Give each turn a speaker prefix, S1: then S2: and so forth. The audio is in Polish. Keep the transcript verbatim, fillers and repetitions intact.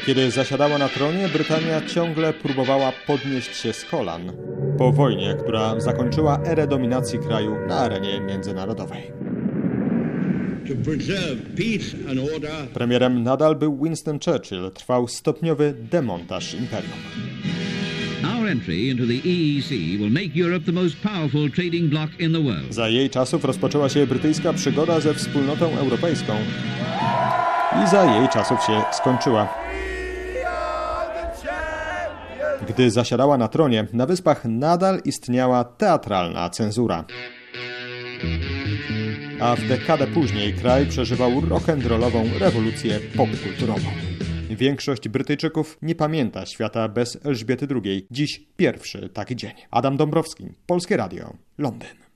S1: Kiedy zasiadała na tronie, Brytania ciągle próbowała podnieść się z kolan po wojnie, która zakończyła erę dominacji kraju na arenie międzynarodowej. Premierem nadal był Winston Churchill. Trwał stopniowy demontaż imperium.
S2: Our entry into the E E C will make Europe the most powerful trading bloc in the world.
S1: Za jej czasów rozpoczęła się brytyjska przygoda ze wspólnotą europejską i za jej czasów się skończyła. Gdy zasiadała na tronie, na Wyspach nadal istniała teatralna cenzura. A w dekadę później kraj przeżywał rock'n'rollową rewolucję popkulturową. Większość Brytyjczyków nie pamięta świata bez Elżbiety drugiej. Dziś pierwszy taki dzień. Adam Dąbrowski, Polskie Radio, Londyn.